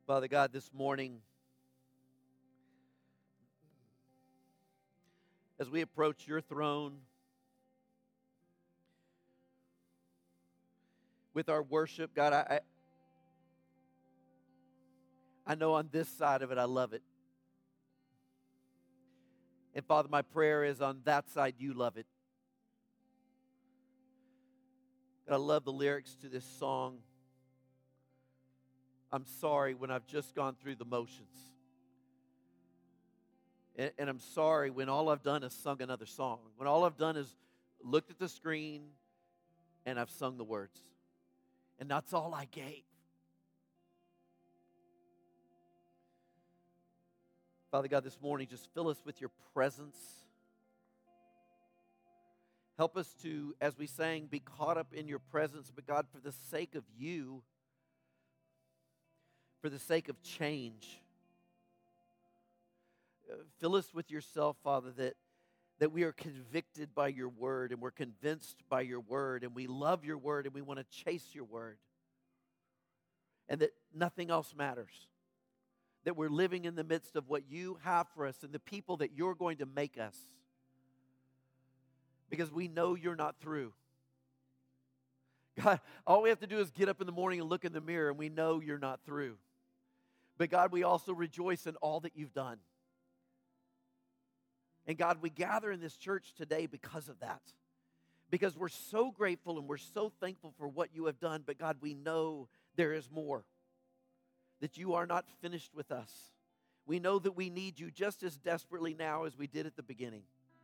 Father God, this morning, as we approach your throne with our worship, God, I know on this side of it, I love it. And Father, my prayer is on that side, you love it. God, I love the lyrics to this song. I'm sorry when I've just gone through the motions. And I'm sorry when all I've done is sung another song. When all I've done is looked at the screen and I've sung the words. And that's all I gave. Father God, this morning, just fill us with your presence. Help us to, as we sang, be caught up in your presence. But God, for the sake of you, for the sake of change, fill us with yourself, Father, that we are convicted by your word and we're convinced by your word and we love your word and we want to chase your word. And that nothing else matters. That we're living in the midst of what you have for us and the people that you're going to make us. Because we know you're not through. God, all we have to do is get up in the morning and look in the mirror and we know you're not through. But God, we also rejoice in all that you've done. And God, we gather in this church today because of that. Because we're so grateful and we're so thankful for what you have done. But God, we know there is more. That you are not finished with us. We know that we need you just as desperately now as we did at the beginning.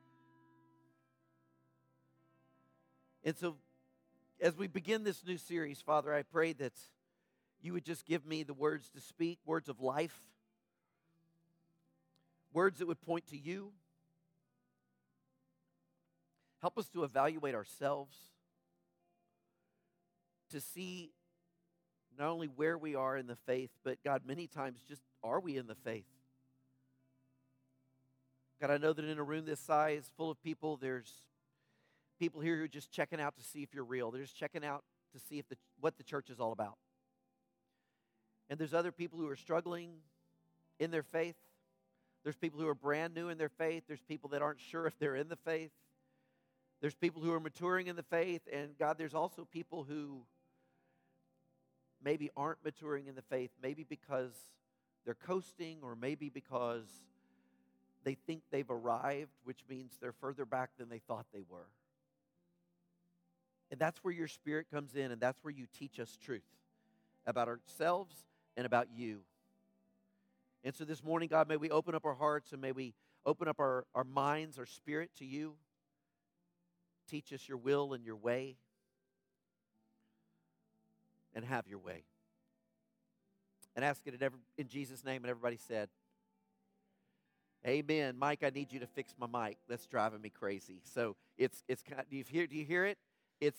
And so, as we begin this new series, Father, I pray that you would just give me the words to speak, words of life, words that would point to you. Help us to evaluate ourselves, to see not only where we are in the faith, but God, many times just are we in the faith? God, I know that in a room this size, full of people, there's people here who are just checking out to see if you're real. They're just checking out to see if what the church is all about. And there's other people who are struggling in their faith. There's people who are brand new in their faith. There's people that aren't sure if they're in the faith. There's people who are maturing in the faith. And God, there's also people who maybe aren't maturing in the faith, maybe because they're coasting or maybe because they think they've arrived, which means they're further back than they thought they were. And that's where your Spirit comes in, and that's where you teach us truth about ourselves and about you. And so this morning, God, may we open up our hearts and may we open up our minds, our spirit to you. Teach us your will and your way. And have your way. And ask it in Jesus' name, and everybody said, amen. Mike, I need you to fix my mic. That's driving me crazy. So it's kind of, do you hear it? It's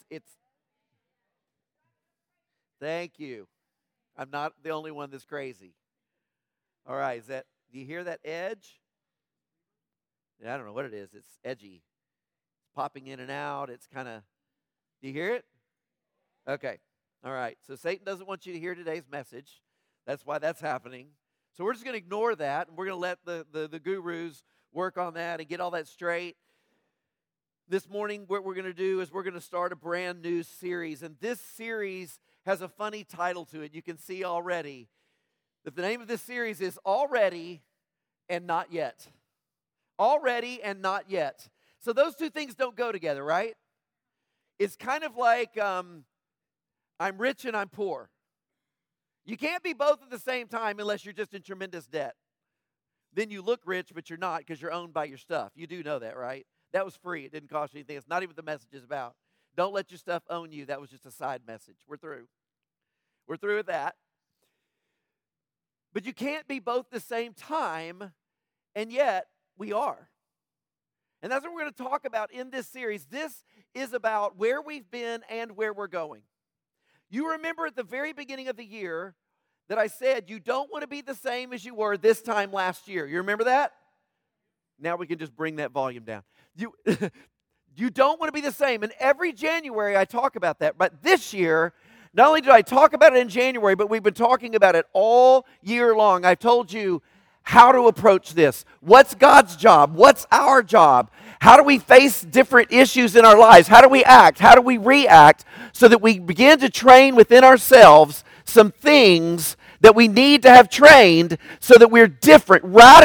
thank you. I'm not the only one that's crazy. All right, do you hear that edge? Yeah, I don't know what it is. It's edgy. It's popping in and out. It's kind of, do you hear it? Okay. All right, so Satan doesn't want you to hear today's message. That's why that's happening. So we're just going to ignore that, and we're going to let the gurus work on that and get all that straight. This morning, what we're going to do is we're going to start a brand new series, and this series has a funny title to it. You can see already that the name of this series is Already and Not Yet. Already and Not Yet. So those two things don't go together, right? It's kind of like I'm rich and I'm poor. You can't be both at the same time unless you're just in tremendous debt. Then you look rich, but you're not because you're owned by your stuff. You do know that, right? That was free. It didn't cost you anything. It's not even what the message is about. Don't let your stuff own you. That was just a side message. We're through. We're through with that. But you can't be both at the same time, and yet we are. And that's what we're going to talk about in this series. This is about where we've been and where we're going. You remember at the very beginning of the year that I said you don't want to be the same as you were this time last year. You remember that? Now we can just bring that volume down. You don't want to be the same. And every January I talk about that. But this year, Not only did I talk about it in January, but we've been talking about it all year long. I've told you how to approach this. What's God's job? What's our job? How do we face different issues in our lives? How do we act? How do we react so that we begin to train within ourselves some things that we need to have trained so that we're different,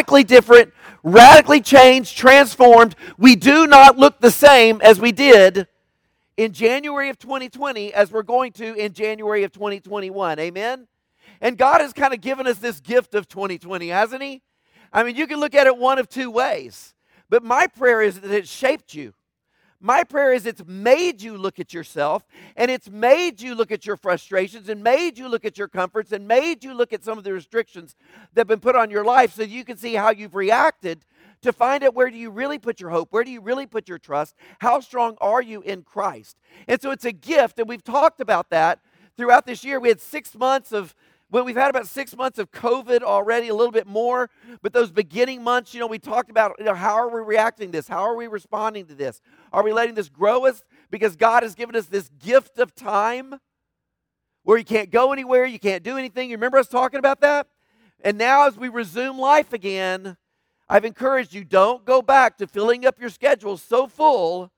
radically changed, transformed. We do not look the same as we did in January of 2020 as we're going to in January of 2021. Amen? And God has kind of given us this gift of 2020, hasn't He? I mean, you can look at it one of two ways. But my prayer is that it shaped you. My prayer is it's made you look at yourself, and it's made you look at your frustrations, and made you look at your comforts, and made you look at some of the restrictions that have been put on your life so you can see how you've reacted to find out where do you really put your hope, where do you really put your trust, how strong are you in Christ. And so it's a gift, and we've talked about that throughout this year. We had 6 months of we've had about 6 months of COVID already, a little bit more. But those beginning months, we talked about, how are we reacting to this? How are we responding to this? Are we letting this grow us? Because God has given us this gift of time where you can't go anywhere, you can't do anything. You remember us talking about that? And now as we resume life again, I've encouraged you, don't go back to filling up your schedule so full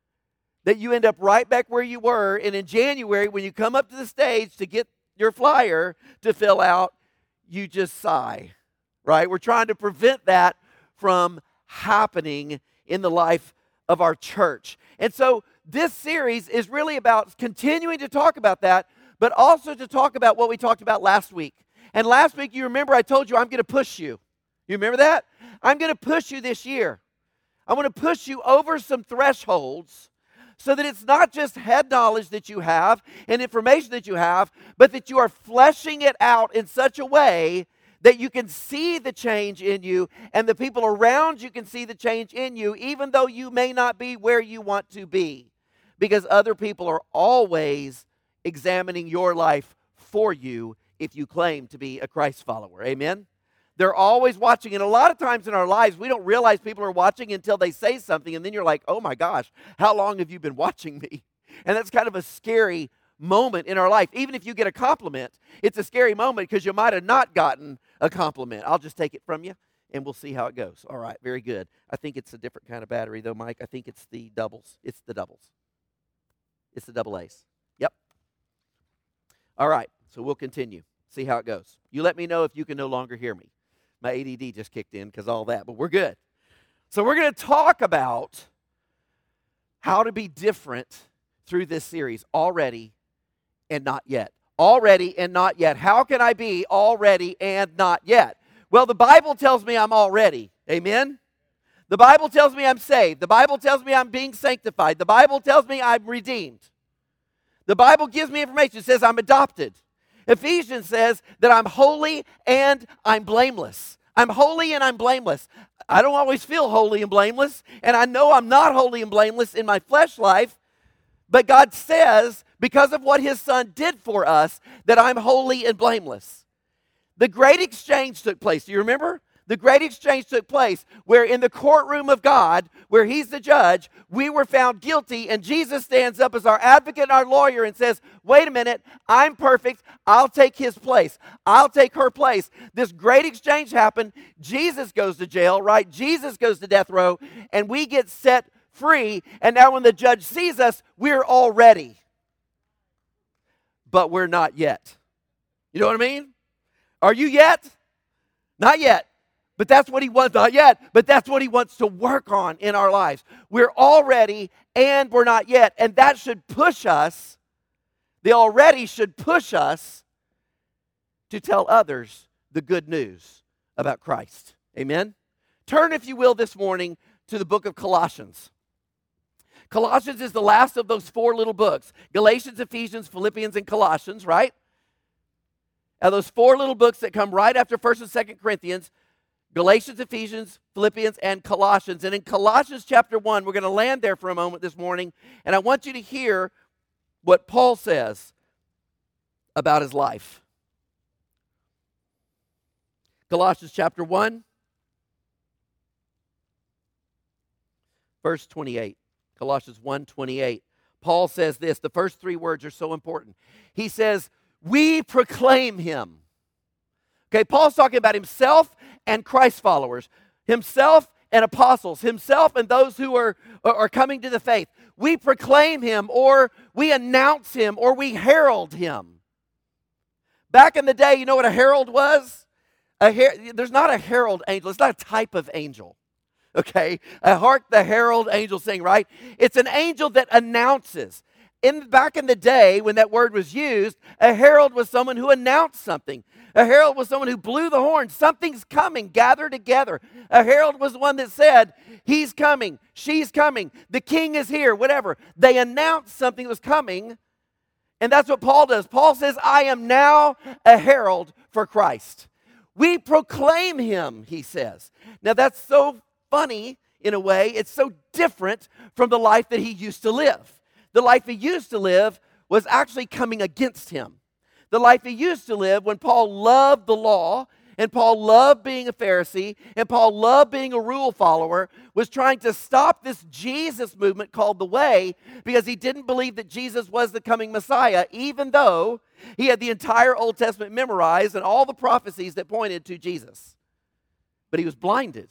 that you end up right back where you were. And in January, when you come up to the stage to get your flyer to fill out, you just sigh, right? We're trying to prevent that from happening in the life of our church. And so this series is really about continuing to talk about that, but also to talk about what we talked about last week. And last week, you remember I told you I'm going to push you. You remember that? I'm going to push you this year. I'm going to push you over some thresholds so that it's not just head knowledge that you have and information that you have, but that you are fleshing it out in such a way that you can see the change in you and the people around you can see the change in you, even though you may not be where you want to be. Because other people are always examining your life for you if you claim to be a Christ follower. Amen? They're always watching. And a lot of times in our lives, we don't realize people are watching until they say something. And then you're like, oh my gosh, how long have you been watching me? And that's kind of a scary moment in our life. Even if you get a compliment, it's a scary moment because you might have not gotten a compliment. I'll just take it from you and we'll see how it goes. All right, very good. I think it's a different kind of battery though, Mike. I think it's the doubles. It's the doubles. It's the double A's. Yep. All right, so we'll continue. See how it goes. You let me know if you can no longer hear me. My ADD just kicked in because all that, but we're good. So we're going to talk about how to be different through this series, already and not yet. Already and not yet. How can I be already and not yet? Well, the Bible tells me I'm already. Amen? The Bible tells me I'm saved. The Bible tells me I'm being sanctified. The Bible tells me I'm redeemed. The Bible gives me information. It says I'm adopted. Ephesians says that I'm holy and I'm blameless. I'm holy and I'm blameless. I don't always feel holy and blameless, and I know I'm not holy and blameless in my flesh life, but God says, because of what His Son did for us, that I'm holy and blameless. The great exchange took place. Do you remember? The great exchange took place where in the courtroom of God, where He's the judge, we were found guilty, and Jesus stands up as our advocate and our lawyer and says, wait a minute, I'm perfect. I'll take his place. I'll take her place. This great exchange happened. Jesus goes to jail, right? Jesus goes to death row, and we get set free. And now when the judge sees us, we're all ready. But we're not yet. You know what I mean? Are you yet? Not yet. But that's what He wants, not yet, but that's what He wants to work on in our lives. We're already and we're not yet. And that should push us, the already should push us to tell others the good news about Christ. Amen? Turn, if you will, this morning to the book of Colossians. Colossians is the last of those 4 little books. Galatians, Ephesians, Philippians, and Colossians, right? Now those 4 little books that come right after 1st and 2nd Corinthians, Galatians, Ephesians, Philippians, and Colossians. And in Colossians chapter 1, we're going to land there for a moment this morning, and I want you to hear what Paul says about his life. Colossians chapter 1, verse 28. Colossians 1:28. Paul says this. The first three words are so important. He says, we proclaim him. Okay, Paul's talking about himself and Christ followers, himself and apostles, himself and those who are coming to the faith. We proclaim him, or we announce him, or we herald him. Back in the day, you know what a herald was? There's not a herald angel. It's not a type of angel. Okay, hark the herald angel sing, right? It's an angel that announces. Back in the day when that word was used, a herald was someone who announced something. A herald was someone who blew the horn. Something's coming. Gather together. A herald was the one that said, he's coming. She's coming. The king is here. Whatever. They announced something was coming. And that's what Paul does. Paul says, I am now a herald for Christ. We proclaim him, he says. Now that's so funny in a way. It's so different from the life that he used to live. The life he used to live was actually coming against him. The life he used to live when Paul loved the law, and Paul loved being a Pharisee, and Paul loved being a rule follower, was trying to stop this Jesus movement called the Way, because he didn't believe that Jesus was the coming Messiah, even though he had the entire Old Testament memorized and all the prophecies that pointed to Jesus. But he was blinded.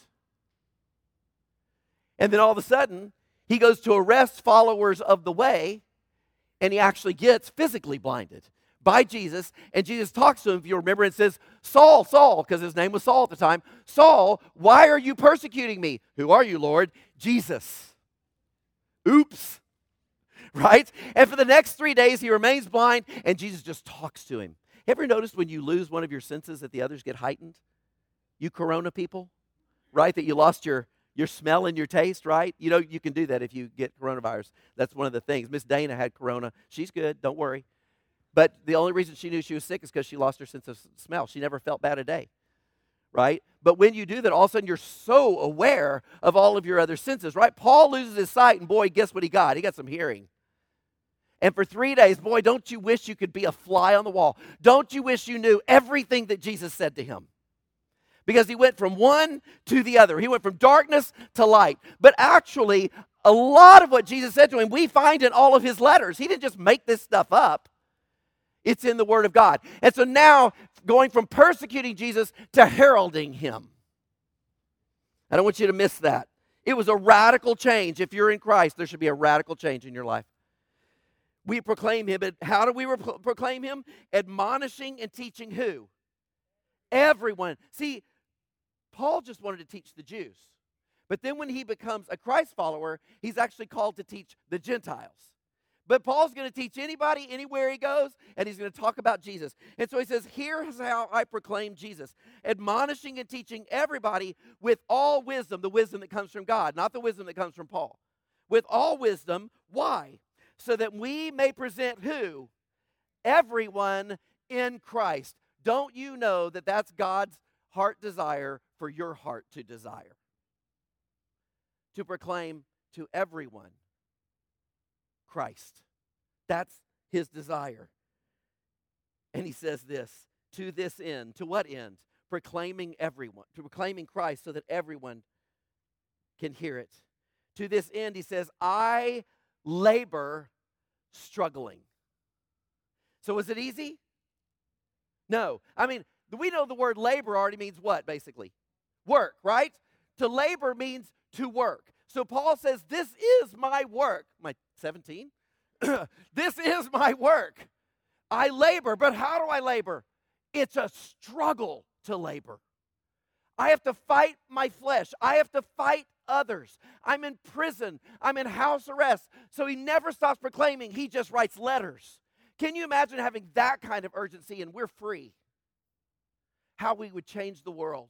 And then all of a sudden, he goes to arrest followers of the Way, and he actually gets physically blinded by Jesus. And Jesus talks to him, if you remember, and says, Saul, Saul, because his name was Saul at the time, Saul, why are you persecuting me? Who are you, Lord? Jesus. Oops. Right? And for the next 3 days, he remains blind, and Jesus just talks to him. Ever noticed when you lose one of your senses that the others get heightened? You corona people, right? That you lost your smell and your taste, right? You know, you can do that if you get coronavirus. That's one of the things. Miss Dana had corona. She's good, don't worry. But the only reason she knew she was sick is because she lost her sense of smell. She never felt bad a day, right? But when you do that, all of a sudden you're so aware of all of your other senses, right? Paul loses his sight, and boy, guess what he got? He got some hearing. And for 3 days, boy, don't you wish you could be a fly on the wall? Don't you wish you knew everything that Jesus said to him? Because he went from one to the other. He went from darkness to light. But actually, a lot of what Jesus said to him, we find in all of his letters. He didn't just make this stuff up. It's in the Word of God. And so now, going from persecuting Jesus to heralding him. I don't want you to miss that. It was a radical change. If you're in Christ, there should be a radical change in your life. We proclaim him. But how do we proclaim him? Admonishing and teaching who? Everyone. See, Paul just wanted to teach the Jews. But then when he becomes a Christ follower, he's actually called to teach the Gentiles. But Paul's going to teach anybody, anywhere he goes, and he's going to talk about Jesus. And so he says, here's how I proclaim Jesus. Admonishing and teaching everybody with all wisdom, the wisdom that comes from God, not the wisdom that comes from Paul. With all wisdom. Why? So that we may present who? Everyone in Christ. Don't you know that that's God's heart desire for your heart to desire? To proclaim to everyone Christ. That's his desire. And he says this, to this end. To what end? Proclaiming everyone. To proclaiming Christ so that everyone can hear it. To this end, he says, I labor struggling. So was it easy? No. I mean, we know the word labor already means what, basically? Work, right? To labor means to work. So Paul says, this is my work. Am I 17? This is my work. I labor, but how do I labor? It's a struggle to labor. I have to fight my flesh. I have to fight others. I'm in prison. I'm in house arrest. So he never stops proclaiming. He just writes letters. Can you imagine having that kind of urgency and we're free? How we would change the world.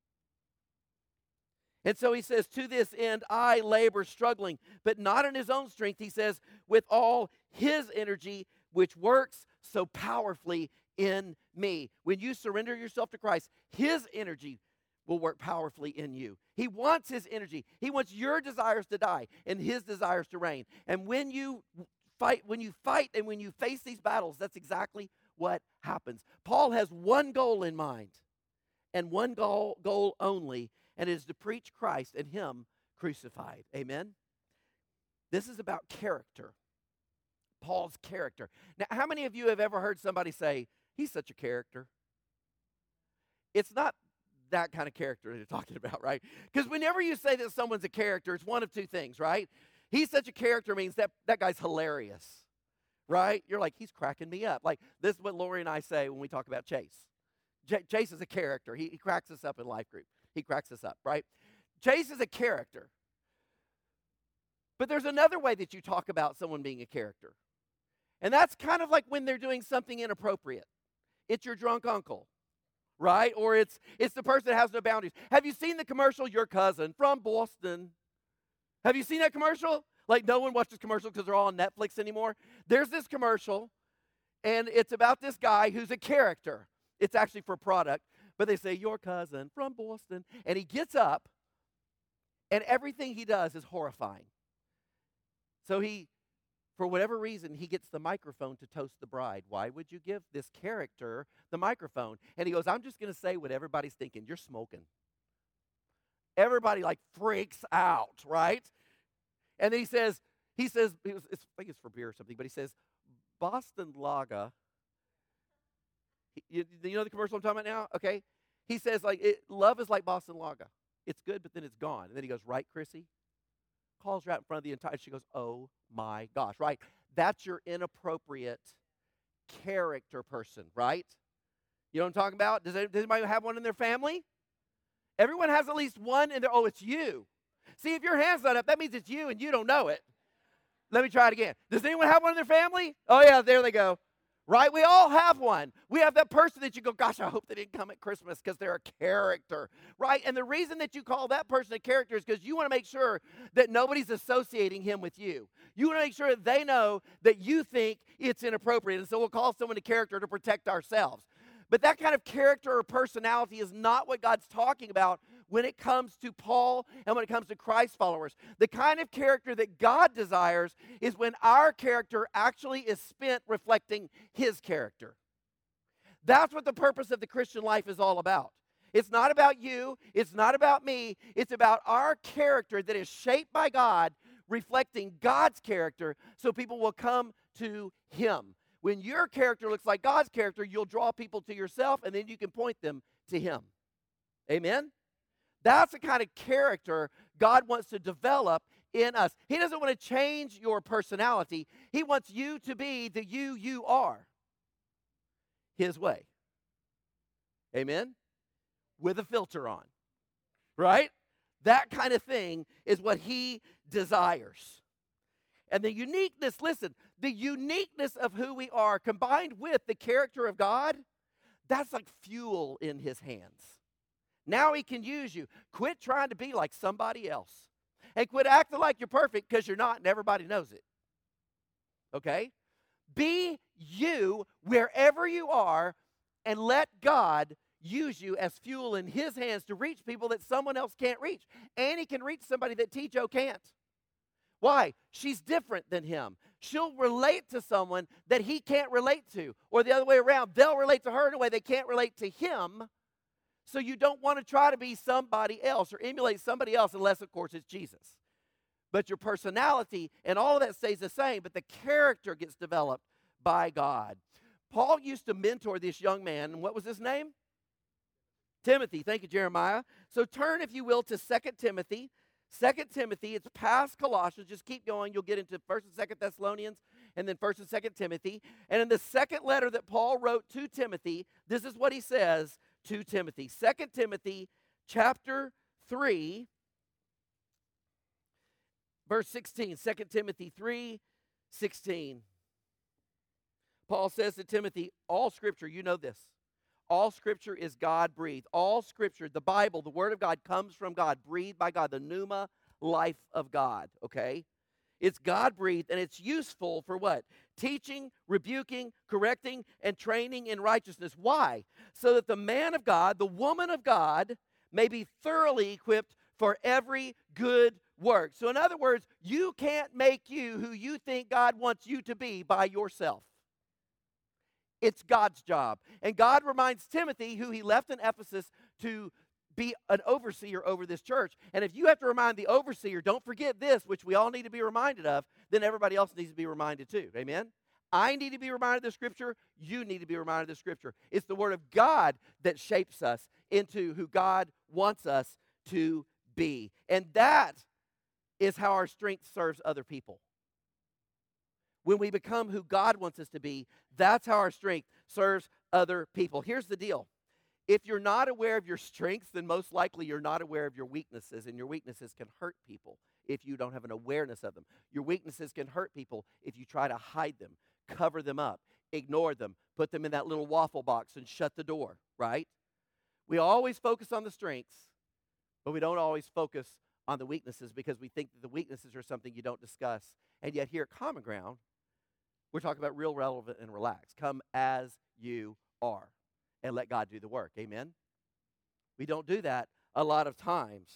And so he says, to this end, I labor struggling, but not in his own strength. He says, with all his energy, which works so powerfully in me. When you surrender yourself to Christ, his energy will work powerfully in you. He wants his energy. He wants your desires to die and his desires to reign. And when you fight and when you face these battles, that's exactly what happens. Paul has one goal in mind and one goal only, and it is to preach Christ and him crucified. Amen? This is about character. Paul's character. Now, how many of you have ever heard somebody say, he's such a character? It's not that kind of character they're talking about, right? Because whenever you say that someone's a character, it's one of two things, right? He's such a character means that guy's hilarious, right? You're like, he's cracking me up. Like, this is what Lori and I say when we talk about Chase. Chase is a character. He cracks us up in life group. He cracks us up, right? Chase is a character. But there's another way that you talk about someone being a character. And that's kind of like when they're doing something inappropriate. It's your drunk uncle, right? Or it's the person that has no boundaries. Have you seen the commercial, Your Cousin from Boston? Have you seen that commercial? Like, no one watches commercials because they're all on Netflix anymore. There's this commercial, and it's about this guy who's a character. It's actually for product, but they say, Your Cousin from Boston. And he gets up, and everything he does is horrifying. So for whatever reason, he gets the microphone to toast the bride. Why would you give this character the microphone? And he goes, I'm just going to say what everybody's thinking. You're smoking. Everybody like freaks out, right? And then he says, I think it's for beer or something, but he says, Boston Lager. You know the commercial I'm talking about now? Okay. He says, love is like Boston Lager. It's good, but then it's gone. And then he goes, right, Chrissy? Calls her out in front of the entire, she goes, oh my gosh, right? That's your inappropriate character person, right? You know what I'm talking about? Does anybody have one in their family? Everyone has at least one in their, oh, it's you. See, if your hand's not up, that means it's you and you don't know it. Let me try it again. Does anyone have one in their family? Oh yeah, there they go. Right? We all have one. We have that person that you go, gosh, I hope they didn't come at Christmas because they're a character, right? And the reason that you call that person a character is because you want to make sure that nobody's associating him with you. You want to make sure that they know that you think it's inappropriate. And so we'll call someone a character to protect ourselves. But that kind of character or personality is not what God's talking about when it comes to Paul and when it comes to Christ followers. The kind of character that God desires is when our character actually is spent reflecting His character. That's what the purpose of the Christian life is all about. It's not about you. It's not about me. It's about our character that is shaped by God, reflecting God's character so people will come to Him. When your character looks like God's character, you'll draw people to yourself, and then you can point them to Him. Amen? That's the kind of character God wants to develop in us. He doesn't want to change your personality. He wants you to be the you are His way. Amen? With a filter on. Right? That kind of thing is what He desires. And the uniqueness, listen, the uniqueness of who we are combined with the character of God, that's like fuel in His hands. Now He can use you. Quit trying to be like somebody else. And quit acting like you're perfect because you're not and everybody knows it. Okay? Be you wherever you are and let God use you as fuel in His hands to reach people that someone else can't reach. And He can reach somebody that T.J. can't. Why? She's different than him. She'll relate to someone that he can't relate to. Or the other way around, they'll relate to her in a way they can't relate to him. So you don't want to try to be somebody else or emulate somebody else unless, of course, it's Jesus. But your personality and all of that stays the same, but the character gets developed by God. Paul used to mentor this young man, and what was his name? Timothy. Thank you, Jeremiah. So turn, if you will, to 2 Timothy. 2 Timothy, it's past Colossians. Just keep going. You'll get into 1 and 2 Thessalonians and then 1 and 2 Timothy. And in the second letter that Paul wrote to Timothy, this is what he says to Timothy. 2 Timothy chapter 3, verse 16. 2 Timothy 3:16. Paul says to Timothy, all Scripture, you know this, all Scripture is God-breathed. All Scripture, the Bible, the Word of God, comes from God, breathed by God, the pneuma life of God, okay? It's God-breathed, and it's useful for what? Teaching, rebuking, correcting, and training in righteousness. Why? So that the man of God, the woman of God, may be thoroughly equipped for every good work. So in other words, you can't make you who you think God wants you to be by yourself. It's God's job. And God reminds Timothy, who he left in Ephesus, to be an overseer over this church. And if you have to remind the overseer, don't forget this, which we all need to be reminded of, then everybody else needs to be reminded too. Amen? I need to be reminded of the Scripture. You need to be reminded of the Scripture. It's the Word of God that shapes us into who God wants us to be. And that is how our strength serves other people. When we become who God wants us to be, that's how our strength serves other people. Here's the deal. If you're not aware of your strengths, then most likely you're not aware of your weaknesses, and your weaknesses can hurt people if you don't have an awareness of them. Your weaknesses can hurt people if you try to hide them, cover them up, ignore them, put them in that little waffle box and shut the door, right? We always focus on the strengths, but we don't always focus on the weaknesses because we think that the weaknesses are something you don't discuss. And yet here at Common Ground, we're talking about real, relevant, and relaxed. Come as you are and let God do the work. Amen? We don't do that a lot of times.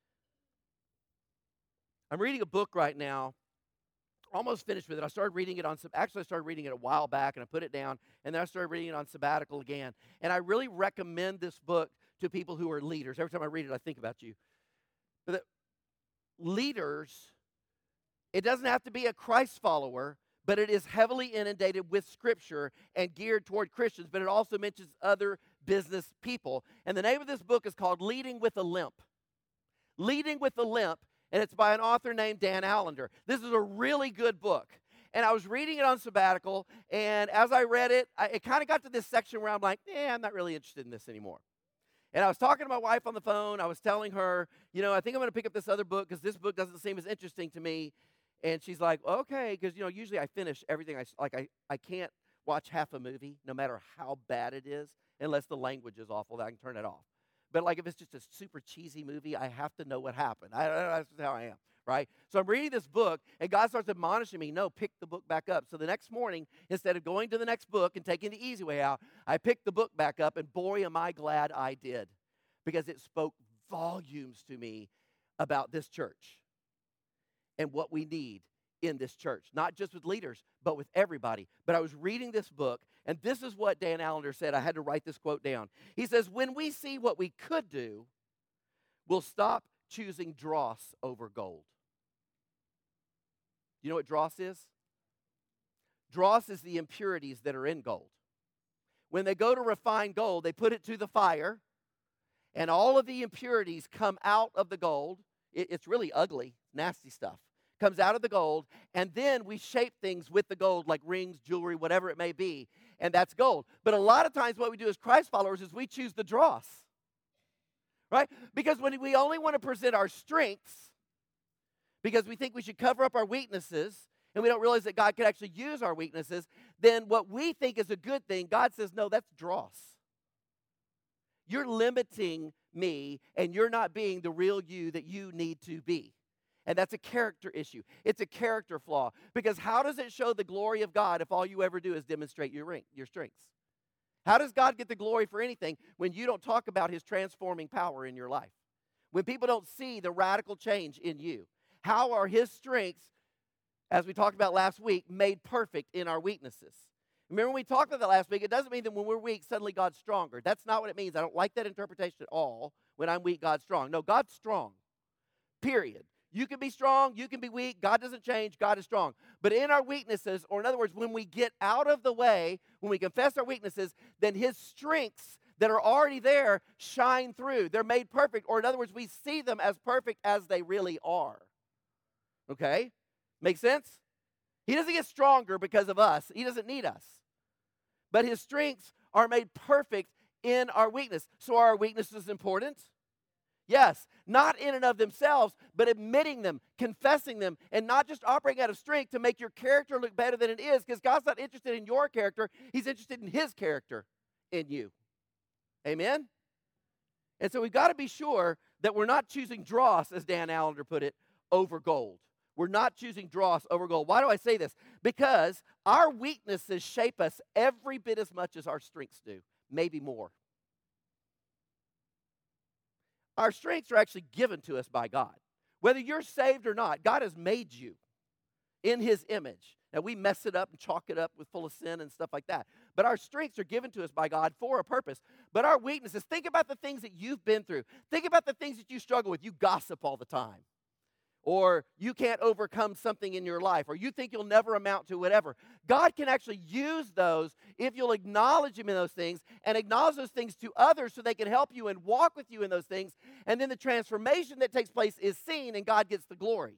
I'm reading a book right now. Almost finished with it. I started reading it I started reading it a while back, and I put it down, and then I started reading it on sabbatical again. And I really recommend this book to people who are leaders. Every time I read it, I think about you. But leaders, it doesn't have to be a Christ follower, but it is heavily inundated with Scripture and geared toward Christians, but it also mentions other business people. And the name of this book is called Leading with a Limp. Leading with a Limp, and it's by an author named Dan Allender. This is a really good book. And I was reading it on sabbatical, and as I read it, it kind of got to this section where I'm like, I'm not really interested in this anymore. And I was talking to my wife on the phone. I was telling her, I think I'm going to pick up this other book because this book doesn't seem as interesting to me. And she's like, okay, because, usually I finish everything. I can't watch half a movie, no matter how bad it is, unless the language is awful, that I can turn it off. But if it's just a super cheesy movie, I have to know what happened. That's just how I am, right? So I'm reading this book, and God starts admonishing me, no, pick the book back up. So the next morning, instead of going to the next book and taking the easy way out, I picked the book back up, and boy, am I glad I did, because it spoke volumes to me about this church and what we need in this church, not just with leaders, but with everybody. But I was reading this book, and this is what Dan Allender said. I had to write this quote down. He says, when we see what we could do, we'll stop choosing dross over gold. You know what dross is? Dross is the impurities that are in gold. When they go to refine gold, they put it to the fire, and all of the impurities come out of the gold. It's really ugly, nasty stuff. Comes out of the gold, and then we shape things with the gold, like rings, jewelry, whatever it may be, and that's gold. But a lot of times what we do as Christ followers is we choose the dross, right? Because when we only want to present our strengths, because we think we should cover up our weaknesses, and we don't realize that God can actually use our weaknesses, then what we think is a good thing, God says, no, that's dross. You're limiting me, and you're not being the real you that you need to be. And that's a character issue. It's a character flaw. Because how does it show the glory of God if all you ever do is demonstrate your strengths? How does God get the glory for anything when you don't talk about His transforming power in your life? When people don't see the radical change in you? How are His strengths, as we talked about last week, made perfect in our weaknesses? Remember when we talked about that last week, it doesn't mean that when we're weak, suddenly God's stronger. That's not what it means. I don't like that interpretation at all. When I'm weak, God's strong. No, God's strong. Period. You can be strong, you can be weak. God doesn't change, God is strong. But in our weaknesses, or in other words, when we get out of the way, when we confess our weaknesses, then His strengths that are already there shine through. They're made perfect, or in other words, we see them as perfect as they really are. Okay? Make sense? He doesn't get stronger because of us. He doesn't need us. But His strengths are made perfect in our weakness. So are our weaknesses important? Yes, not in and of themselves, but admitting them, confessing them, and not just operating out of strength to make your character look better than it is, because God's not interested in your character. He's interested in His character in you. Amen? And so we've got to be sure that we're not choosing dross, as Dan Allender put it, over gold. We're not choosing dross over gold. Why do I say this? Because our weaknesses shape us every bit as much as our strengths do, maybe more. Our strengths are actually given to us by God. Whether you're saved or not, God has made you in His image. Now, we mess it up and chalk it up with full of sin and stuff like that. But our strengths are given to us by God for a purpose. But our weaknesses, think about the things that you've been through. Think about the things that you struggle with. You gossip all the time. or you can't overcome something in your life, or you think you'll never amount to whatever. God can actually use those if you'll acknowledge Him in those things and acknowledge those things to others so they can help you and walk with you in those things. And then the transformation that takes place is seen and God gets the glory.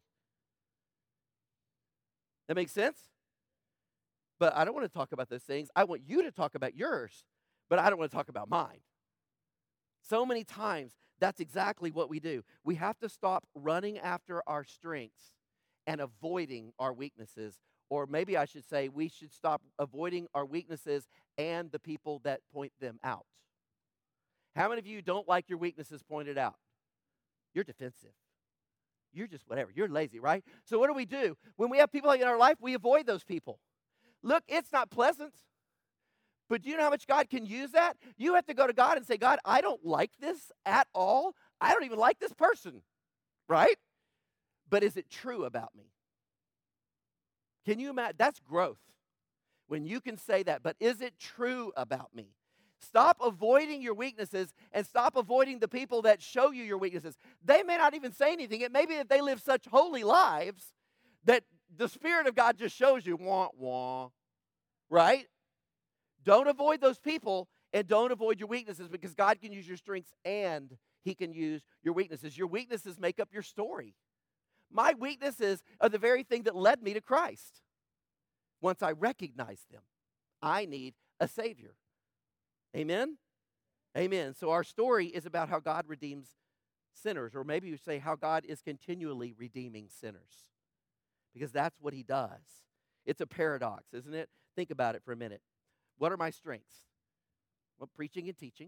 That makes sense? But I don't want to talk about those things. I want you to talk about yours, but I don't want to talk about mine. So many times, that's exactly what we do. We have to stop running after our strengths and avoiding our weaknesses. Or maybe I should say we should stop avoiding our weaknesses and the people that point them out. How many of you don't like your weaknesses pointed out? You're defensive. You're just whatever. You're lazy, right? So what do? When we have people like in our life, we avoid those people. Look, it's not pleasant. But do you know how much God can use that? You have to go to God and say, God, I don't like this at all. I don't even like this person, right? But is it true about me? Can you imagine? That's growth. When you can say that, but is it true about me? Stop avoiding your weaknesses and stop avoiding the people that show you your weaknesses. They may not even say anything. It may be that they live such holy lives that the Spirit of God just shows you, wah, wah, right? Don't avoid those people and don't avoid your weaknesses because God can use your strengths and He can use your weaknesses. Your weaknesses make up your story. My weaknesses are the very thing that led me to Christ. Once I recognized them, I need a Savior. Amen? Amen. So our story is about how God redeems sinners, or maybe you say how God is continually redeeming sinners, because that's what He does. It's a paradox, isn't it? Think about it for a minute. What are my strengths? Well, preaching and teaching.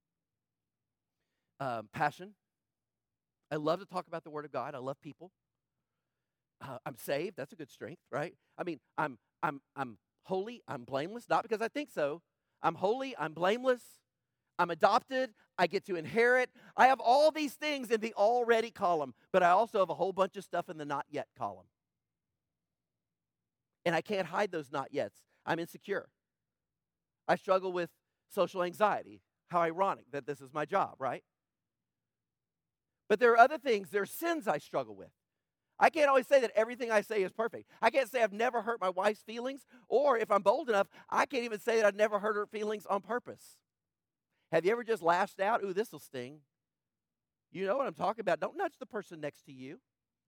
Passion. I love to talk about the Word of God. I love people. I'm saved. That's a good strength, right? I mean, I'm holy. I'm blameless. Not because I think so. I'm holy. I'm blameless. I'm adopted. I get to inherit. I have all these things in the already column, but I also have a whole bunch of stuff in the not yet column. And I can't hide those not yets. I'm insecure. I struggle with social anxiety. How ironic that this is my job, right? But there are other things, there are sins I struggle with. I can't always say that everything I say is perfect. I can't say I've never hurt my wife's feelings, or if I'm bold enough, I can't even say that I've never hurt her feelings on purpose. Have you ever just lashed out? Ooh, this will sting. You know what I'm talking about. Don't nudge the person next to you.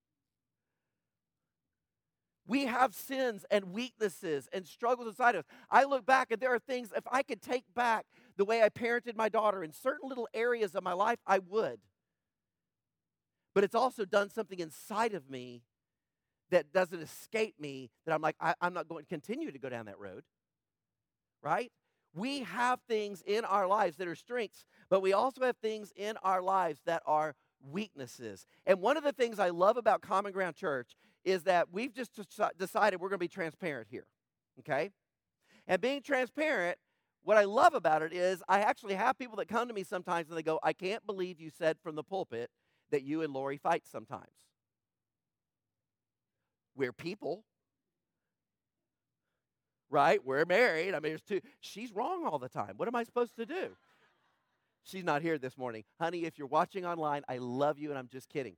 We have sins and weaknesses and struggles inside of us. I look back and there are things, if I could take back the way I parented my daughter in certain little areas of my life, I would. But it's also done something inside of me that doesn't escape me, that I'm like, I'm not going to continue to go down that road, right? We have things in our lives that are strengths, but we also have things in our lives that are weaknesses. And one of the things I love about Common Ground Church is that we've just decided we're going to be transparent here, okay? And being transparent, what I love about it is I actually have people that come to me sometimes and they go, I can't believe you said from the pulpit that you and Lori fight sometimes. We're people, right? We're married. I mean, there's two. She's wrong all the time. What am I supposed to do? She's not here this morning. Honey, if you're watching online, I love you and I'm just kidding.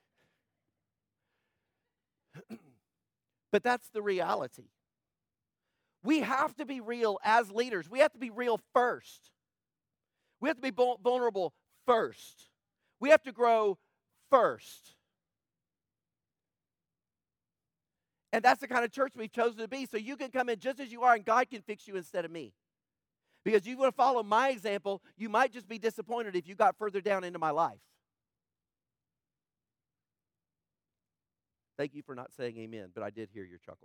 But that's the reality. We have to be real as leaders. We have to be real first. We have to be vulnerable first. We have to grow first. And that's the kind of church we've chosen to be. So you can come in just as you are and God can fix you instead of me. Because you want to follow my example, you might just be disappointed if you got further down into my life. Thank you for not saying amen, but I did hear your chuckle.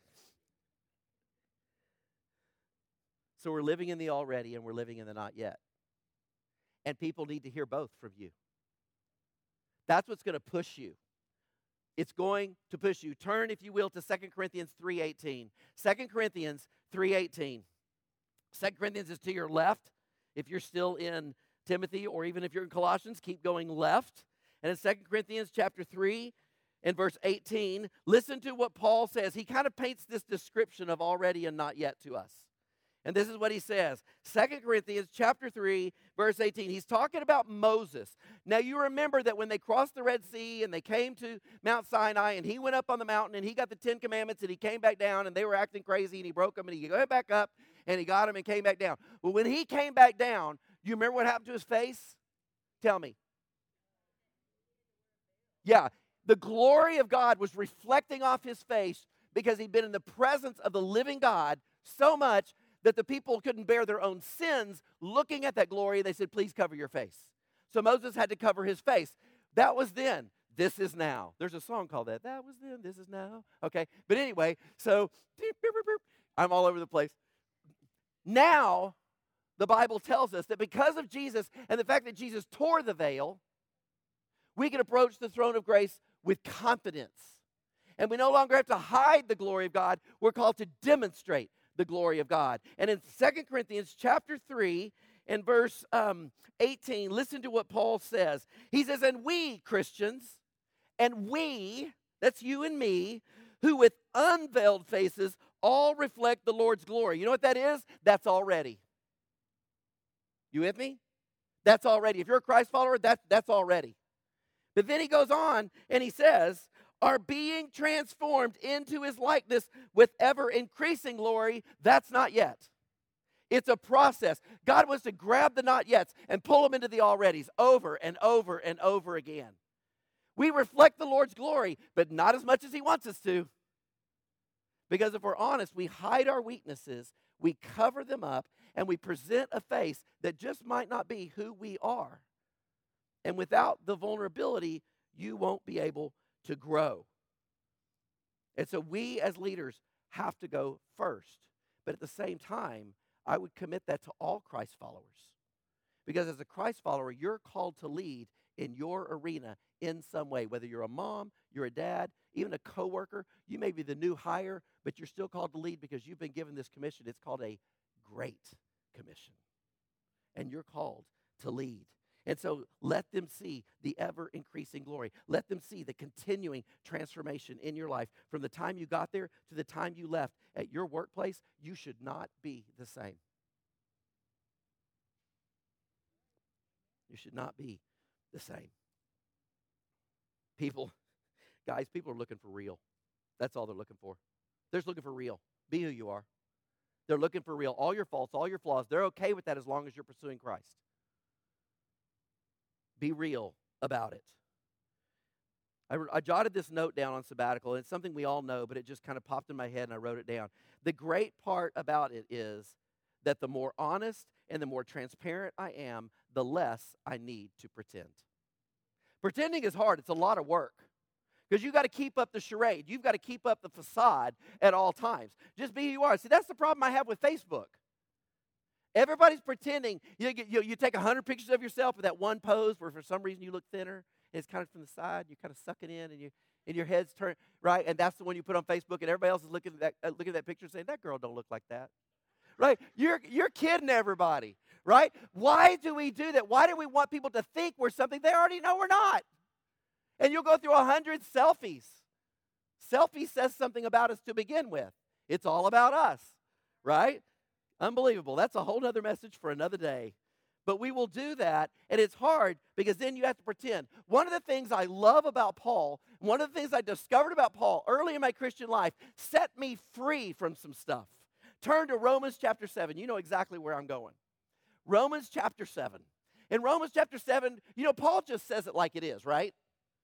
So we're living in the already and we're living in the not yet. And people need to hear both from you. That's what's going to push you. It's going to push you. Turn, if you will, to 2 Corinthians 3:18. 2 Corinthians 3:18. 2 Corinthians is to your left. If you're still in Timothy, or even if you're in Colossians, keep going left. And in 2 Corinthians chapter 3 and verse 18, listen to what Paul says. He kind of paints this description of already and not yet to us. And this is what he says. 2 Corinthians chapter 3, verse 18. He's talking about Moses. Now you remember that when they crossed the Red Sea and they came to Mount Sinai and he went up on the mountain and he got the 10 commandments and he came back down and they were acting crazy and he broke them and he went back up and he got them and came back down. Well, when he came back down, you remember what happened to his face? Tell me. Yeah, the glory of God was reflecting off his face because he'd been in the presence of the living God so much that the people couldn't bear their own sins looking at that glory. They said, please cover your face. So Moses had to cover his face. That was then. This is now. There's a song called that. That was then. This is now. Okay. But anyway, so I'm all over the place. Now, the Bible tells us that because of Jesus and the fact that Jesus tore the veil, we can approach the throne of grace with confidence. And we no longer have to hide the glory of God. We're called to demonstrate the glory of God. And in 2 Corinthians chapter 3 and verse 18, listen to what Paul says. He says, and we, Christians, and we, that's you and me, who with unveiled faces all reflect the Lord's glory. You know what that is? That's already. You with me? That's already. If you're a Christ follower, that's already. But then he goes on and he says, are being transformed into his likeness with ever increasing glory. That's not yet. It's a process. God wants to grab the not yets and pull them into the alreadies over and over and over again. We reflect the Lord's glory, but not as much as he wants us to. Because if we're honest, we hide our weaknesses, we cover them up, and we present a face that just might not be who we are. And without the vulnerability, you won't be able to grow. And so we as leaders have to go first. But at the same time, I would commit that to all Christ followers. Because as a Christ follower, you're called to lead in your arena in some way. Whether you're a mom, you're a dad, even a coworker, you may be the new hire, but you're still called to lead because you've been given this commission. It's called a great commission. And you're called to lead. And so let them see the ever-increasing glory. Let them see the continuing transformation in your life. From the time you got there to the time you left at your workplace, you should not be the same. You should not be the same. People are looking for real. That's all they're looking for. They're just looking for real. Be who you are. They're looking for real. All your faults, all your flaws, they're okay with that as long as you're pursuing Christ. Be real about it. I jotted this note down on sabbatical. It's something we all know, but it just kind of popped in my head and I wrote it down. The great part about it is that the more honest and the more transparent I am, the less I need to pretend. Pretending is hard. It's a lot of work. Because you've got to keep up the charade. You've got to keep up the facade at all times. Just be who you are. See, that's the problem I have with Facebook. Everybody's pretending. You take 100 pictures of yourself with that one pose where for some reason you look thinner. And it's kind of from the side. You kind of suck it in and your head's turned, right? And that's the one you put on Facebook and everybody else is looking at that picture and saying, that girl don't look like that. Right? You're kidding everybody. Right? Why do we do that? Why do we want people to think we're something they already know we're not? And you'll go through 100 selfies. Selfie says something about us to begin with. It's all about us, right? Unbelievable. That's a whole other message for another day. But we will do that, and it's hard because then you have to pretend. One of the things I love about Paul, one of the things I discovered about Paul early in my Christian life, set me free from some stuff. Turn to Romans chapter 7. You know exactly where I'm going. Romans chapter 7. In Romans chapter 7, Paul just says it like it is, right?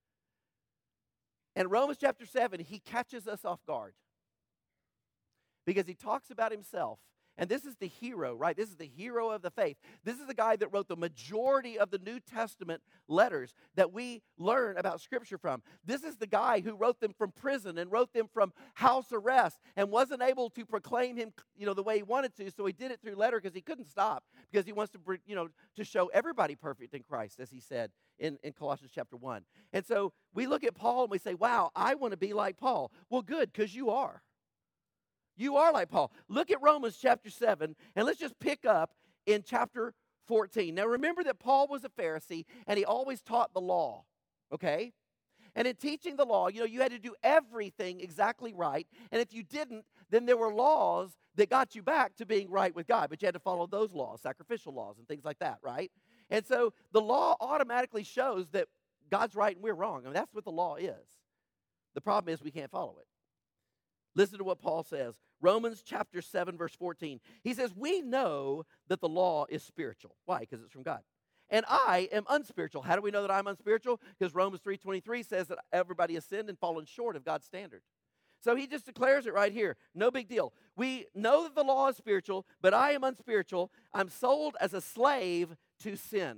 In Romans chapter 7, he catches us off guard because he talks about himself. And this is the hero, right? This is the hero of the faith. This is the guy that wrote the majority of the New Testament letters that we learn about Scripture from. This is the guy who wrote them from prison and wrote them from house arrest and wasn't able to proclaim him, the way he wanted to. So he did it through letter because he couldn't stop because he wants to show everybody perfect in Christ, as he said in Colossians chapter 1. And so we look at Paul and we say, wow, I want to be like Paul. Well, good, because you are. You are like Paul. Look at Romans chapter 7, and let's just pick up in chapter 14. Now, remember that Paul was a Pharisee, and he always taught the law, okay? And in teaching the law, you had to do everything exactly right. And if you didn't, then there were laws that got you back to being right with God. But you had to follow those laws, sacrificial laws and things like that, right? And so the law automatically shows that God's right and we're wrong. I mean, that's what the law is. The problem is we can't follow it. Listen to what Paul says. Romans chapter 7, verse 14. He says, we know that the law is spiritual. Why? Because it's from God. And I am unspiritual. How do we know that I'm unspiritual? Because Romans 3:23 says that everybody has sinned and fallen short of God's standard. So he just declares it right here. No big deal. We know that the law is spiritual, but I am unspiritual. I'm sold as a slave to sin.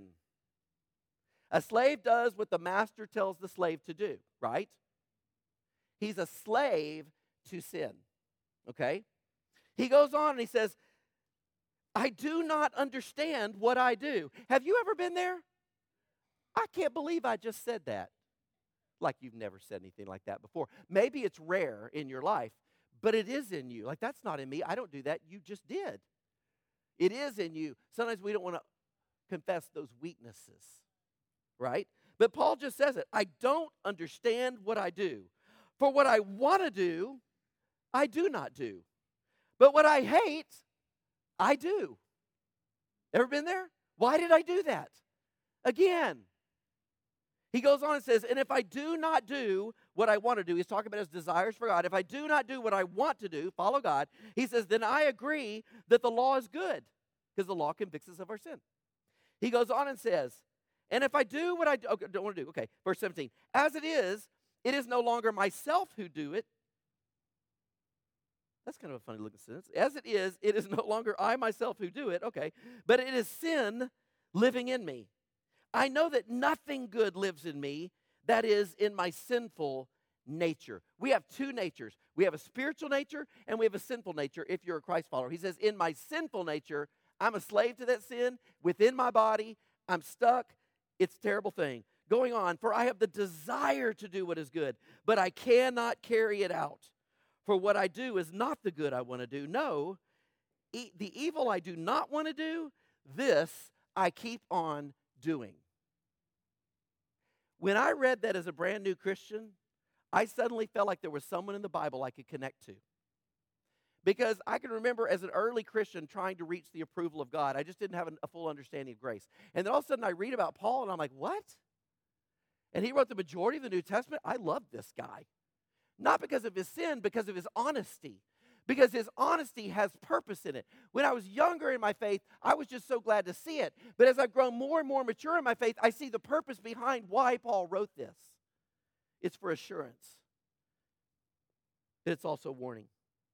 A slave does what the master tells the slave to do, right? He's a slave to sin, okay? He goes on and he says, I do not understand what I do. Have you ever been there? I can't believe I just said that. Like you've never said anything like that before. Maybe it's rare in your life, but it is in you. Like, that's not in me. I don't do that. You just did. It is in you. Sometimes we don't want to confess those weaknesses, right? But Paul just says it. I don't understand what I do. For what I want to do, I do not do. But what I hate, I do. Ever been there? Why did I do that? Again. He goes on and says, and if I do not do what I want to do, he's talking about his desires for God. If I do not do what I want to do, follow God, he says, then I agree that the law is good, because the law convicts us of our sin. He goes on and says, and if I do what I don't want to do, okay, verse 17, as it is no longer myself who do it. That's kind of a funny looking sentence. As it is no longer I myself who do it, okay, but it is sin living in me. I know that nothing good lives in me, that is, in my sinful nature. We have two natures. We have a spiritual nature and we have a sinful nature if you're a Christ follower. He says, in my sinful nature, I'm a slave to that sin within my body. I'm stuck. It's a terrible thing. Going on, for I have the desire to do what is good, but I cannot carry it out. For what I do is not the good I want to do. No, the evil I do not want to do, this I keep on doing. When I read that as a brand new Christian, I suddenly felt like there was someone in the Bible I could connect to. Because I can remember as an early Christian trying to reach the approval of God. I just didn't have a full understanding of grace. And then all of a sudden I read about Paul and I'm like, what? And he wrote the majority of the New Testament? I love this guy. Not because of his sin, because of his honesty. Because his honesty has purpose in it. When I was younger in my faith, I was just so glad to see it. But as I've grown more and more mature in my faith, I see the purpose behind why Paul wrote this. It's for assurance. But it's also warning.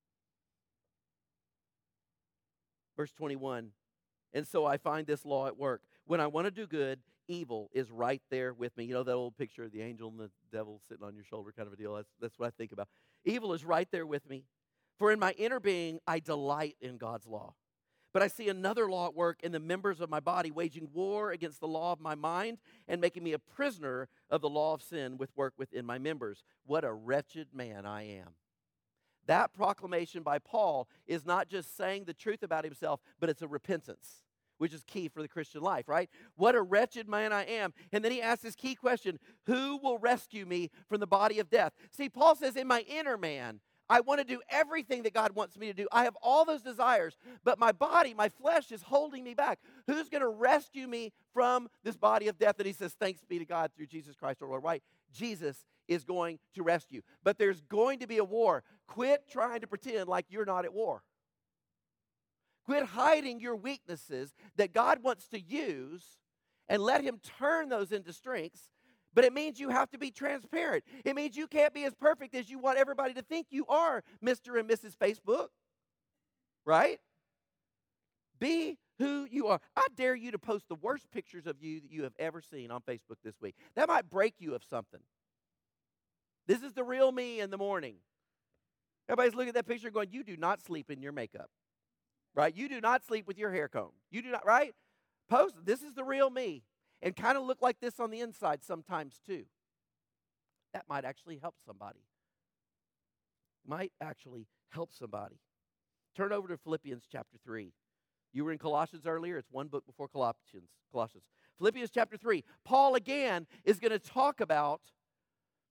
Verse 21, and so I find this law at work. When I want to do good, evil is right there with me. You know that old picture of the angel and the devil sitting on your shoulder kind of a deal? That's what I think about. Evil is right there with me. For in my inner being, I delight in God's law. But I see another law at work in the members of my body, waging war against the law of my mind and making me a prisoner of the law of sin with work within my members. What a wretched man I am. That proclamation by Paul is not just saying the truth about himself, but it's a repentance, which is key for the Christian life, right? What a wretched man I am. And then he asks this key question, who will rescue me from the body of death? See, Paul says, in my inner man, I want to do everything that God wants me to do. I have all those desires, but my body, my flesh is holding me back. Who's going to rescue me from this body of death? And he says, thanks be to God through Jesus Christ our Lord, right? Jesus is going to rescue. But there's going to be a war. Quit trying to pretend like you're not at war. Quit hiding your weaknesses that God wants to use and let him turn those into strengths. But it means you have to be transparent. It means you can't be as perfect as you want everybody to think you are, Mr. and Mrs. Facebook. Right? Be who you are. I dare you to post the worst pictures of you that you have ever seen on Facebook this week. That might break you of something. This is the real me in the morning. Everybody's looking at that picture going, you do not sleep in your makeup. Right? You do not sleep with your hair comb. You do not, right? Post, this is the real me. And kind of look like this on the inside sometimes too. That might actually help somebody. Might actually help somebody. Turn over to Philippians chapter 3. You were in Colossians earlier. It's one book before Colossians. Philippians chapter 3. Paul again is going to talk about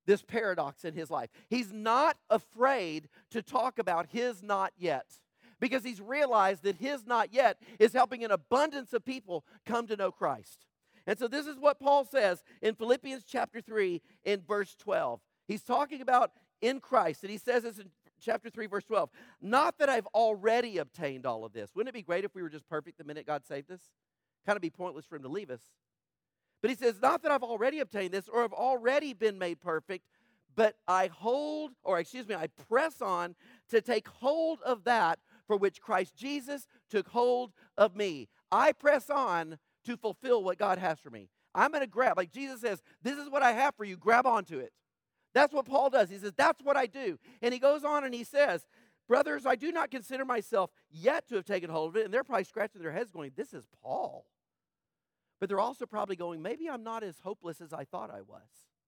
this paradox in his life. He's not afraid to talk about his not yet, because he's realized that his not yet is helping an abundance of people come to know Christ. And so this is what Paul says in Philippians chapter 3 in verse 12. He's talking about in Christ, and he says this in chapter 3, verse 12. Not that I've already obtained all of this. Wouldn't it be great if we were just perfect the minute God saved us? Kind of be pointless for him to leave us. But he says, not that I've already obtained this or have already been made perfect, but I press on to take hold of that for which Christ Jesus took hold of me. I press on to fulfill what God has for me. I'm going to grab, like Jesus says, this is what I have for you, grab onto it. That's what Paul does. He says, that's what I do. And he goes on and he says, brothers, I do not consider myself yet to have taken hold of it. And they're probably scratching their heads going, this is Paul. But they're also probably going, maybe I'm not as hopeless as I thought I was.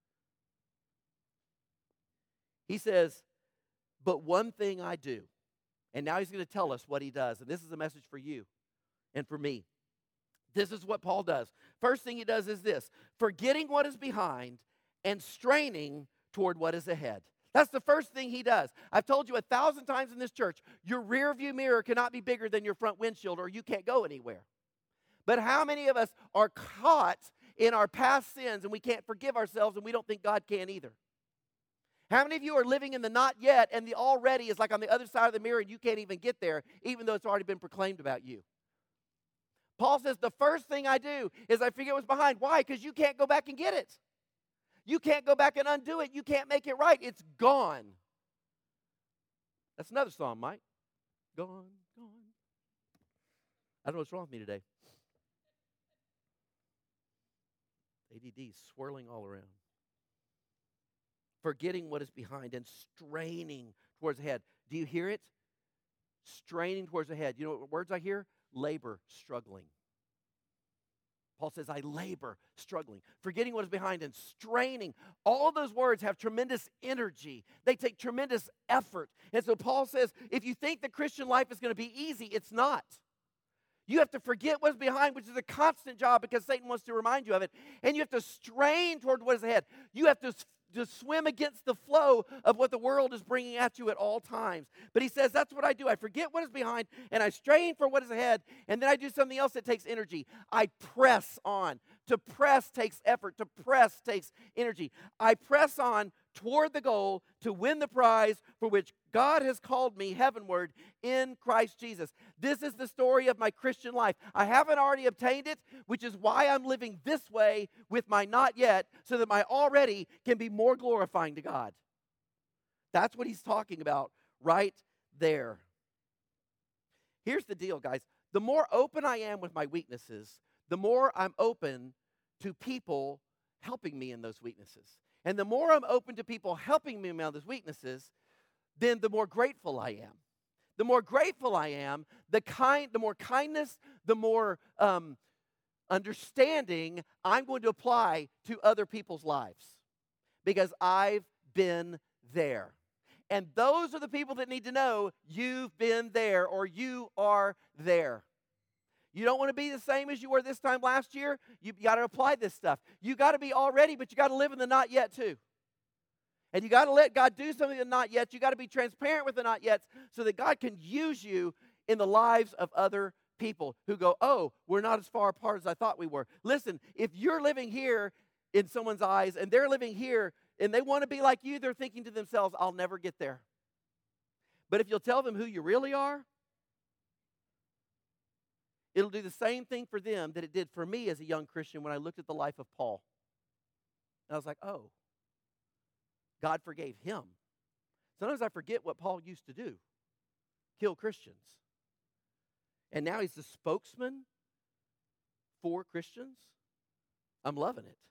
He says, but one thing I do. And now he's going to tell us what he does. And this is a message for you and for me. This is what Paul does. First thing he does is this: forgetting what is behind and straining toward what is ahead. That's the first thing he does. I've told you 1,000 times in this church, your rear view mirror cannot be bigger than your front windshield or you can't go anywhere. But how many of us are caught in our past sins and we can't forgive ourselves and we don't think God can either? How many of you are living in the not yet and the already is like on the other side of the mirror and you can't even get there even though it's already been proclaimed about you? Paul says the first thing I do is I forget what's behind. Why? Because you can't go back and get it. You can't go back and undo it. You can't make it right. It's gone. That's another song, Mike. Gone, gone. I don't know what's wrong with me today. ADD swirling all around. Forgetting what is behind and straining towards ahead. Do you hear it? Straining towards ahead. You know what words I hear? Labor, struggling. Paul says, I labor, struggling. Forgetting what is behind and straining. All of those words have tremendous energy. They take tremendous effort. And so Paul says, if you think the Christian life is going to be easy, it's not. You have to forget what's behind, which is a constant job because Satan wants to remind you of it. And you have to strain toward what is ahead. You have to swim against the flow of what the world is bringing at you at all times. But he says, that's what I do. I forget what is behind, and I strain for what is ahead, and then I do something else that takes energy. I press on. To press takes effort. To press takes energy. I press on toward the goal to win the prize for which God has called me heavenward in Christ Jesus. This is the story of my Christian life. I haven't already obtained it, which is why I'm living this way with my not yet, so that my already can be more glorifying to God. That's what he's talking about right there. Here's the deal, guys. The more open I am with my weaknesses, the more I'm open to people helping me in those weaknesses. And the more I'm open to people helping me in those weaknesses, then the more grateful I am. The more grateful I am, the more kindness, the more understanding I'm going to apply to other people's lives. Because I've been there. And those are the people that need to know you've been there or you are there. You don't want to be the same as you were this time last year. You got to apply this stuff. You got to be already, but you got to live in the not yet too. And you got to let God do something in the not yet. You got to be transparent with the not yet so that God can use you in the lives of other people who go, oh, we're not as far apart as I thought we were. Listen, if you're living here in someone's eyes and they're living here and they want to be like you, they're thinking to themselves, I'll never get there. But if you'll tell them who you really are, it'll do the same thing for them that it did for me as a young Christian when I looked at the life of Paul. And I was like, oh, God forgave him. Sometimes I forget what Paul used to do, kill Christians. And now he's the spokesman for Christians. I'm loving it.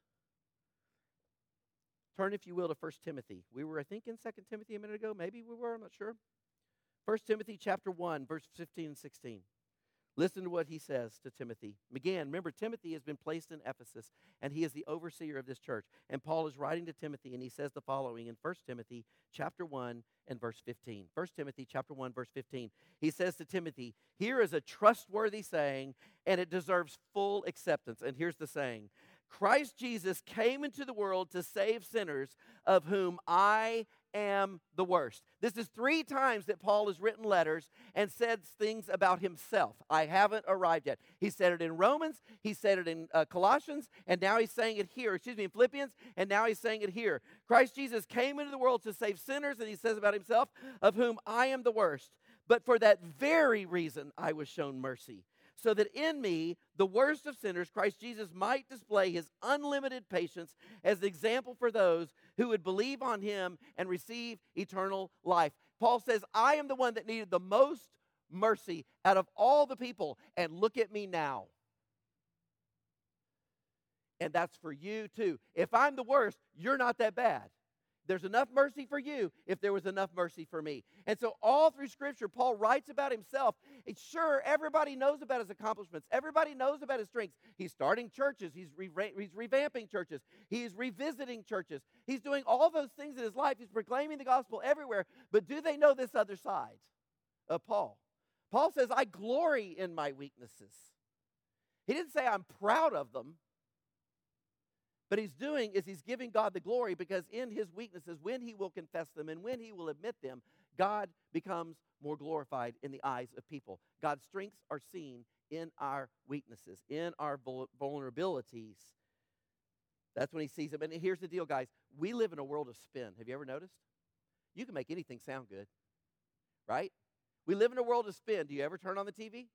Turn, if you will, to 1 Timothy. We were, I think, in 2 Timothy a minute ago. Maybe we were, I'm not sure. 1 Timothy chapter 1, verse 15 and 16. Listen to what he says to Timothy. Again, remember, Timothy has been placed in Ephesus, and he is the overseer of this church. And Paul is writing to Timothy, and he says the following in 1 Timothy chapter 1 and verse 15. 1 Timothy chapter 1, verse 15. He says to Timothy, here is a trustworthy saying, and it deserves full acceptance. And here's the saying. Christ Jesus came into the world to save sinners, of whom I am the worst. This is 3 times that Paul has written letters and said things about himself. I haven't arrived yet. He said it in Romans, he said it in Colossians, and now he's saying it here. In Philippians, and now he's saying it here. Christ Jesus came into the world to save sinners, and he says about himself, of whom I am the worst. But for that very reason I was shown mercy, so that in me, the worst of sinners, Christ Jesus might display his unlimited patience as an example for those who would believe on him and receive eternal life. Paul says, I am the one that needed the most mercy out of all the people, and look at me now. And that's for you too. If I'm the worst, you're not that bad. There's enough mercy for you if there was enough mercy for me. And so all through Scripture, Paul writes about himself. It's sure, everybody knows about his accomplishments. Everybody knows about his strengths. He's starting churches. He's revamping churches. He's revisiting churches. He's doing all those things in his life. He's proclaiming the gospel everywhere. But do they know this other side of Paul? Paul says, I glory in my weaknesses. He didn't say I'm proud of them. But he's doing is he's giving God the glory, because in his weaknesses, when he will confess them and when he will admit them, God becomes more glorified in the eyes of people. God's strengths are seen in our weaknesses, in our vulnerabilities. That's when he sees them. And here's the deal, guys. We live in a world of spin. Have you ever noticed? You can make anything sound good, right? We live in a world of spin. Do you ever turn on the TV?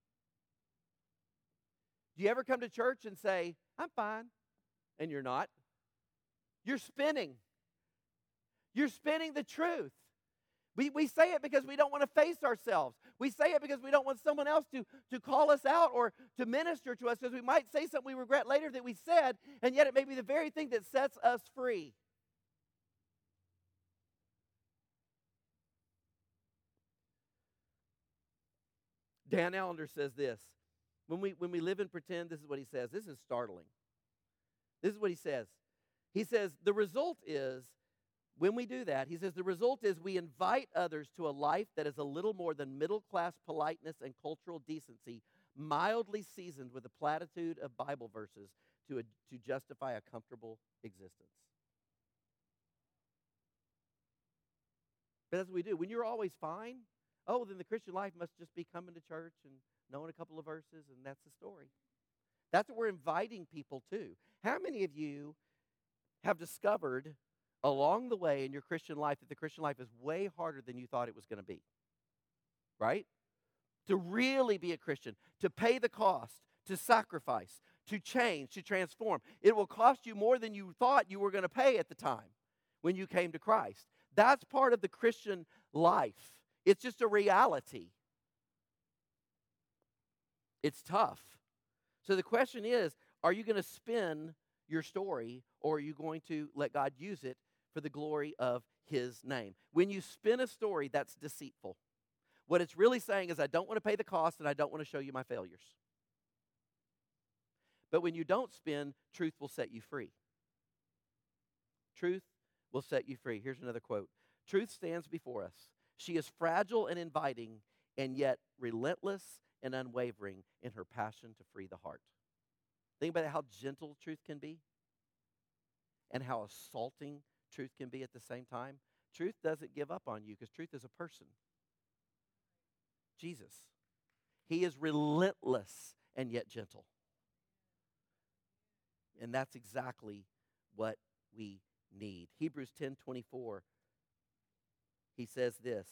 Do you ever come to church and say, I'm fine? And you're not. You're spinning. You're spinning the truth. We say it because we don't want to face ourselves. We say it because we don't want someone else to call us out or to minister to us, because we might say something we regret later that we said, and yet it may be the very thing that sets us free. Dan Allender says this. When we live and pretend, this is what he says. This is startling. This is what he says. He says, the result is, when we do that, he says, the result is we invite others to a life that is a little more than middle-class politeness and cultural decency, mildly seasoned with a platitude of Bible verses to justify a comfortable existence. But that's what we do. When you're always fine, then the Christian life must just be coming to church and knowing a couple of verses, and that's the story. That's what we're inviting people to. How many of you have discovered along the way in your Christian life that the Christian life is way harder than you thought it was going to be? Right? To really be a Christian, to pay the cost, to sacrifice, to change, to transform. It will cost you more than you thought you were going to pay at the time when you came to Christ. That's part of the Christian life. It's just a reality. It's tough. So the question is, are you going to spin your story, or are you going to let God use it for the glory of his name? When you spin a story, that's deceitful. What it's really saying is, I don't want to pay the cost and I don't want to show you my failures. But when you don't spin, truth will set you free. Truth will set you free. Here's another quote. Truth stands before us. She is fragile and inviting, and yet relentless and unwavering in her passion to free the heart. Think about how gentle truth can be and how assaulting truth can be at the same time. Truth doesn't give up on you, because truth is a person. Jesus. He is relentless and yet gentle. And that's exactly what we need. Hebrews 10:24, he says this.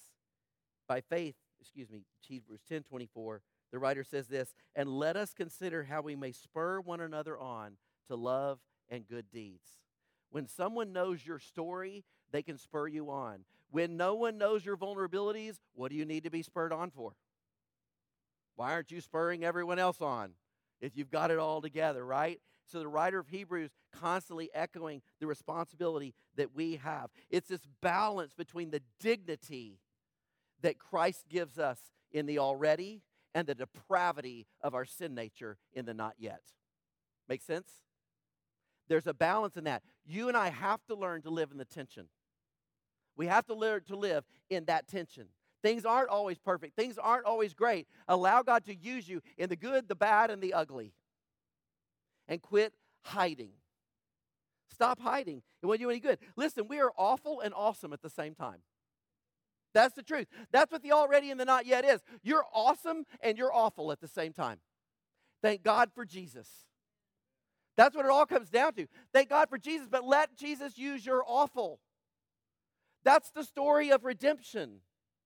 Hebrews 10:24, the writer says this, and let us consider how we may spur one another on to love and good deeds. When someone knows your story, they can spur you on. When no one knows your vulnerabilities, what do you need to be spurred on for? Why aren't you spurring everyone else on if you've got it all together, right? So the writer of Hebrews constantly echoing the responsibility that we have. It's this balance between the dignity that Christ gives us in the already and the depravity of our sin nature in the not yet. Make sense? There's a balance in that. You and I have to learn to live in the tension. We have to learn to live in that tension. Things aren't always perfect. Things aren't always great. Allow God to use you in the good, the bad, and the ugly. And quit hiding. Stop hiding. It won't do any good. Listen, we are awful and awesome at the same time. That's the truth. That's what the already and the not yet is. You're awesome and you're awful at the same time. Thank God for Jesus. That's what it all comes down to. Thank God for Jesus, but let Jesus use your awful. That's the story of redemption.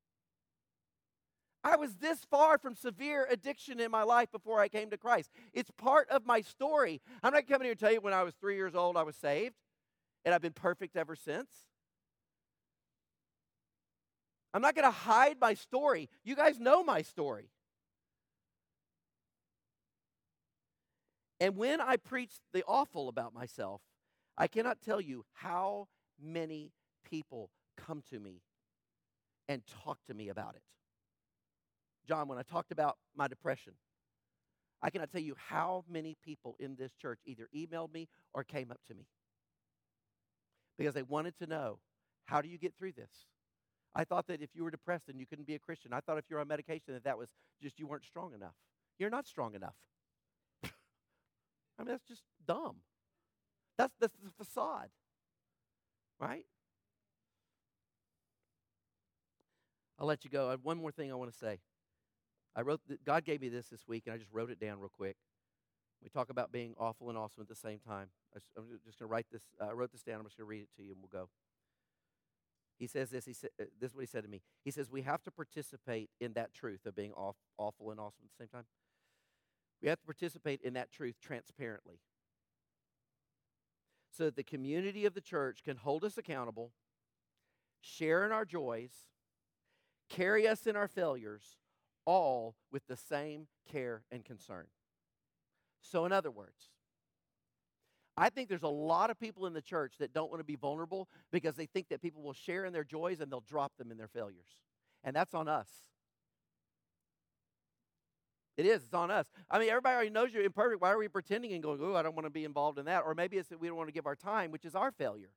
I was this far from severe addiction in my life before I came to Christ. It's part of my story. I'm not coming here to tell you when I was 3 years old I was saved, and I've been perfect ever since. I'm not going to hide my story. You guys know my story. And when I preach the awful about myself, I cannot tell you how many people come to me and talk to me about it. John, when I talked about my depression, I cannot tell you how many people in this church either emailed me or came up to me because they wanted to know, how do you get through this? I thought that if you were depressed then you couldn't be a Christian. I thought if you're on medication that was just you weren't strong enough. You're not strong enough. I mean, that's just dumb. That's the facade, right? I'll let you go. I have one more thing I want to say. God gave me this week, and I just wrote it down real quick. We talk about being awful and awesome at the same time. I'm just going to write this. I wrote this down. I'm just going to read it to you, and we'll go. He says this. This is what he said to me. He says, we have to participate in that truth of being awful and awesome at the same time. We have to participate in that truth transparently so that the community of the church can hold us accountable, share in our joys, carry us in our failures, all with the same care and concern. So in other words, I think there's a lot of people in the church that don't want to be vulnerable because they think that people will share in their joys and they'll drop them in their failures. And that's on us. It is. It's on us. I mean, everybody already knows you're imperfect. Why are we pretending and going, oh, I don't want to be involved in that? Or maybe it's that we don't want to give our time, which is our failure.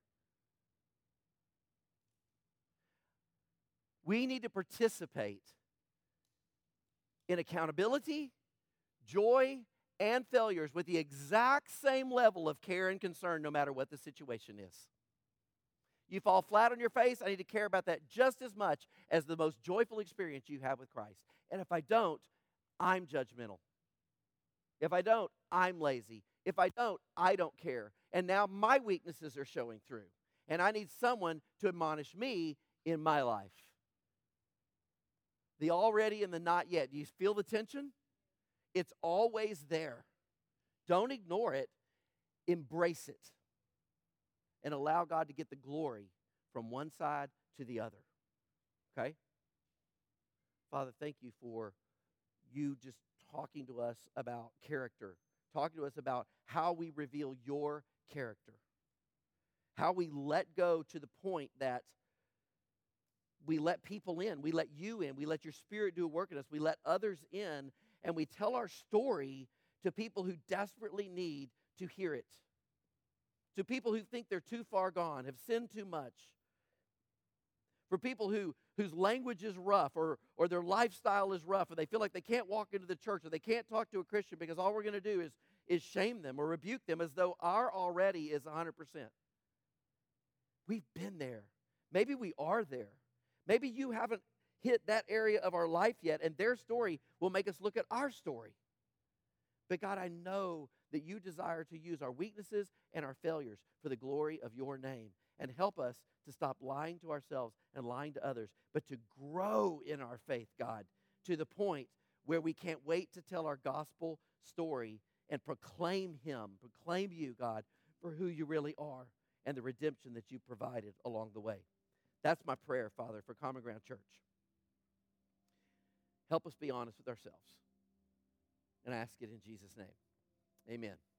We need to participate in accountability, joy, and failures with the exact same level of care and concern no matter what the situation is. You fall flat on your face, I need to care about that just as much as the most joyful experience you have with Christ. And if I don't, I'm judgmental. If I don't, I'm lazy. If I don't, I don't care. And now my weaknesses are showing through. And I need someone to admonish me in my life. The already and the not yet. Do you feel the tension? It's always there. Don't ignore it. Embrace it. And allow God to get the glory from one side to the other. Okay? Father, thank you for you just talking to us about character, talking to us about how we reveal your character, how we let go to the point that we let people in, we let you in, we let your Spirit do a work in us, we let others in, and we tell our story to people who desperately need to hear it, to people who think they're too far gone, have sinned too much, for people whose language is rough or their lifestyle is rough, or they feel like they can't walk into the church or they can't talk to a Christian because all we're going to do is shame them or rebuke them as though our already is 100%. We've been there. Maybe we are there. Maybe you haven't hit that area of our life yet, and their story will make us look at our story. But God, I know that you desire to use our weaknesses and our failures for the glory of your name. And help us to stop lying to ourselves and lying to others, but to grow in our faith, God, to the point where we can't wait to tell our gospel story and proclaim him, proclaim you, God, for who you really are and the redemption that you provided along the way. That's my prayer, Father, for Common Ground Church. Help us be honest with ourselves. And I ask it in Jesus' name. Amen.